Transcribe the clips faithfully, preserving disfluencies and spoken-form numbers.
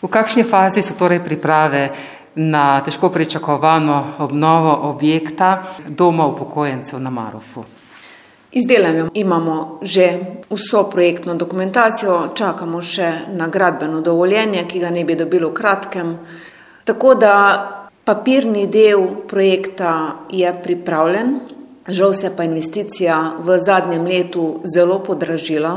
V kakšni fazi so torej priprave na težko pričakovano obnovo objekta Doma upokojencev na Marofu? Izdelano imamo že vso projektno dokumentacijo, čakamo še na gradbeno dovoljenje, ki ga ne bi dobilo v kratkem. Tako da papirni del projekta je pripravljen, žal se pa investicija v zadnjem letu zelo podražila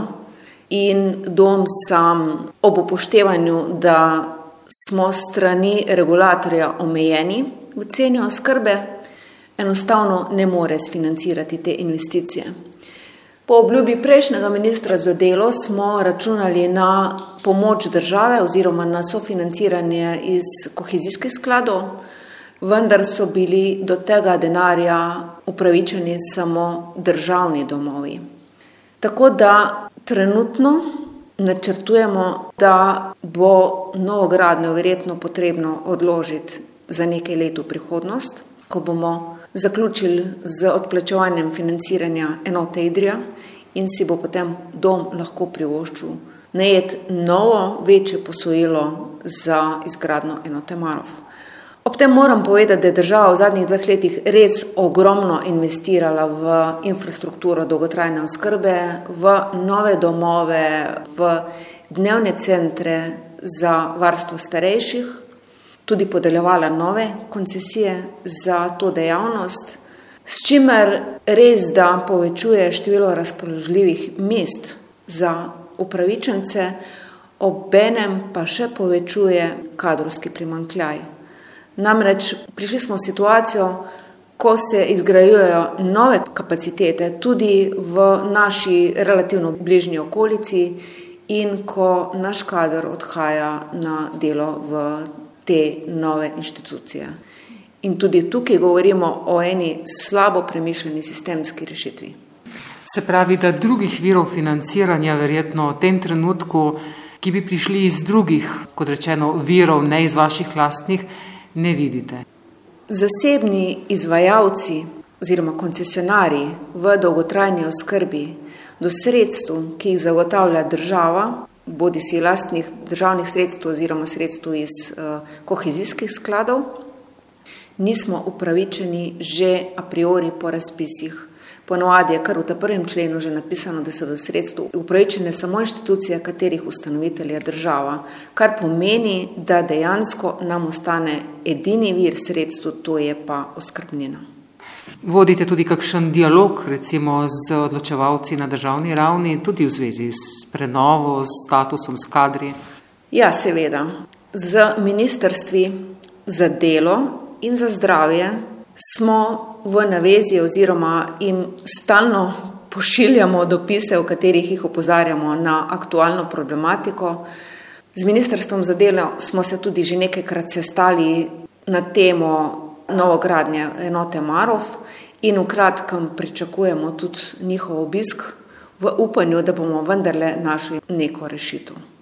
in dom sam ob upoštevanju, da smo strani regulatorja omejeni v ceni oskrbe, enostavno ne more sfinancirati te investicije. Po obljubi prejšnjega ministra za delo smo računali na pomoč države oziroma na sofinanciranje iz kohezijskih skladov, vendar so bili do tega denarja upravičeni samo državni domovi. Tako da trenutno načrtujemo, da bo novogradnjo verjetno potrebno odložiti za nekaj let v prihodnost, ko bomo zaključili z odplačevanjem financiranja enote Idrija in si bo potem dom lahko privoščil najeti novo, večje posojilo za izgradnjo enote Marof. Ob tem moram povedati, da je država v zadnjih dveh letih res ogromno investirala v infrastrukturo dolgotrajne oskrbe, v nove domove, v dnevne centre za varstvo starejših, tudi podeljevala nove koncesije za to dejavnost, s čimer res da povečuje število razpoložljivih mest za upravičence, obenem pa še povečuje kadrovski primanjkljaj. Namreč prišli smo v situacijo, ko se izgrajujejo nove kapacitete tudi v naši relativno bližnji okolici in ko naš kader odhaja na delo v te nove inštitucije. In tudi tukaj govorimo o eni slabo premišljeni sistemski rešitvi. Se pravi, da drugih virov financiranja verjetno v tem trenutku, ki bi prišli iz drugih, kot rečeno, virov, ne iz vaših lastnih, ne vidite. Zasebni izvajalci oziroma koncesionarji v dolgotrajni oskrbi do sredstev, ki jih zagotavlja država, bodi si lastnih državnih sredstev oziroma sredstev iz uh, kohezijskih skladov, nismo upravičeni že a priori po razpisih. Ponovadi je kar v ta prvem členu že napisano, da so do sredstev upravičene samo inštitucije, katerih ustanovitelj je država, kar pomeni, da dejansko nam ostane edini vir sredstev, to je pa oskrbnina. Vodite tudi kakšen dialog, recimo z odločevalci na državni ravni, tudi v zvezi s prenovo, s statusom, s kadri? Ja, seveda. Z ministrstvi za delo in za zdravje smo v navezi oziroma jim stalno pošiljamo dopise, v katerih jih opozarjamo na aktualno problematiko. Z ministrstvom za delo smo se tudi že nekajkrat sestali na temo novogradnje enote Marof in v kratkem pričakujemo tudi njihov obisk v upanju, da bomo vendarle našli neko rešitev.